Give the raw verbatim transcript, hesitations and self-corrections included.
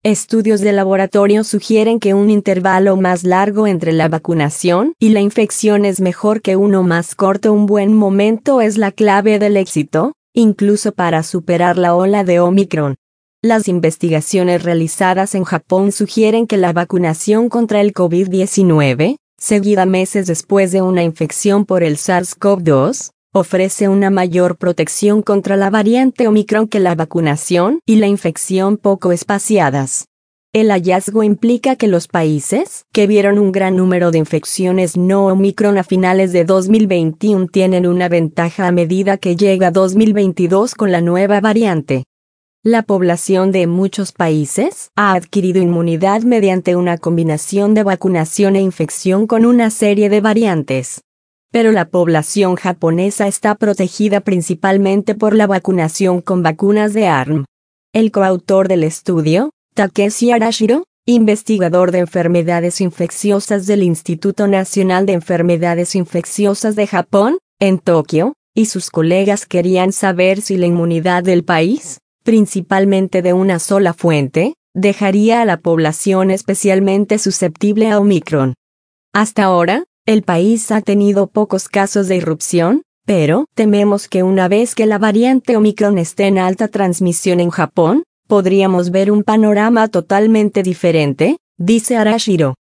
Estudios de laboratorio sugieren que un intervalo más largo entre la vacunación y la infección es mejor que uno más corto. Un buen momento es la clave del éxito, incluso para superar la ola de Omicron. Las investigaciones realizadas en Japón sugieren que la vacunación contra el COVID diecinueve, seguida meses después de una infección por el SARS-CoV dos, ofrece una mayor protección contra la variante Omicron que la vacunación y la infección poco espaciadas. El hallazgo implica que los países que vieron un gran número de infecciones no Omicron a finales de dos mil veintiuno tienen una ventaja a medida que llega dos mil veintidós con la nueva variante. La población de muchos países ha adquirido inmunidad mediante una combinación de vacunación e infección con una serie de variantes. Pero la población japonesa está protegida principalmente por la vacunación con vacunas de A R M. El coautor del estudio, Takeshi Arashiro, investigador de enfermedades infecciosas del Instituto Nacional de Enfermedades Infecciosas de Japón, en Tokio, y sus colegas querían saber si la inmunidad del país, principalmente de una sola fuente, dejaría a la población especialmente susceptible a Omicron. Hasta ahora, el país ha tenido pocos casos de irrupción, pero tememos que una vez que la variante Omicron esté en alta transmisión en Japón, podríamos ver un panorama totalmente diferente, dice Arashiro.